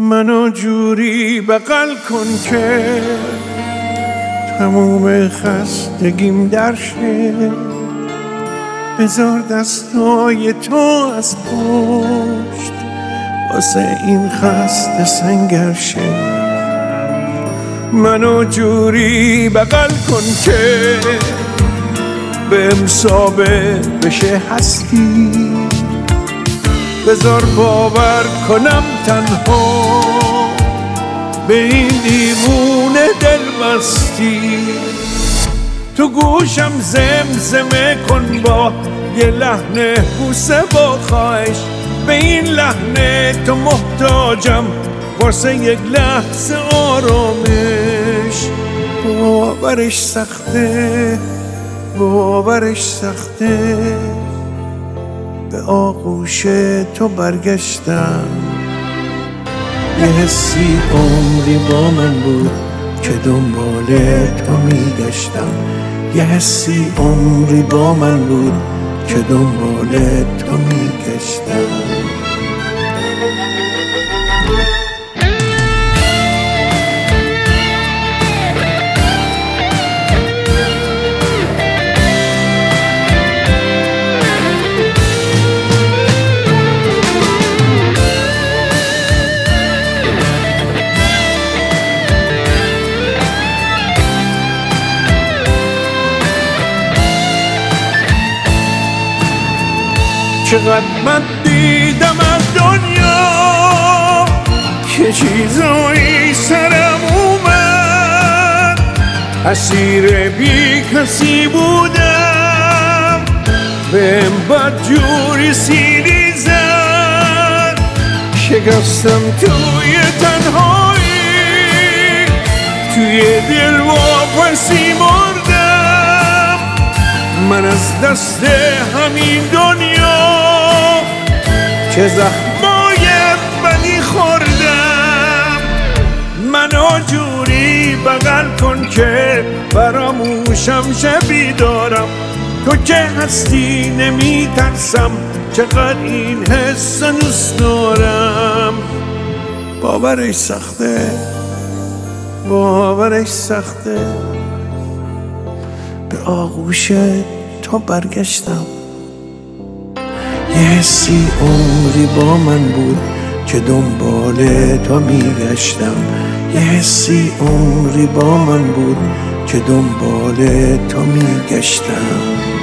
منو جوری بغل کن که تموم خستگیم درشه، بذار دستای تو از پشت واسه این خسته سنگر شه. منو جوری بغل کن که بهم ثابت بشه هستی، بذار باور کنم تنها به این دیوونه دل مستی. تو گوشم زمزمه کن با یه لحن بوسه با خواهش، به این لحن تو محتاجم واسه یک لحظه آرامش. باورش سخته، باورش سخته، به آغوش تو برگشتم. یه حسی عمری با من بود که دنبال تو میگشتم، یه حسی عمری با من بود که دنبال تو میگشتم. چقدر من دیدم از دنیا که چیزایی سرم اومد، اسیر بی کسی بودم، بهم بدجوری سیلی زد. شکستم توی تنهایی، توی دل واپسی مردم. من از دست همین دنیا چه زخمای بدی خوردم. منو جوری بغل کن که فراموشم شبی دارم، تو که هستی نمی ترسم، چقدر این حس دوست دارم. باورش سخته، باورش سخته، به آغوش تو برگشتم. یه حسی عمری با من بود که دنبال تو میگشتم، یه حسی عمری با من بود که دنبال تو میگشتم.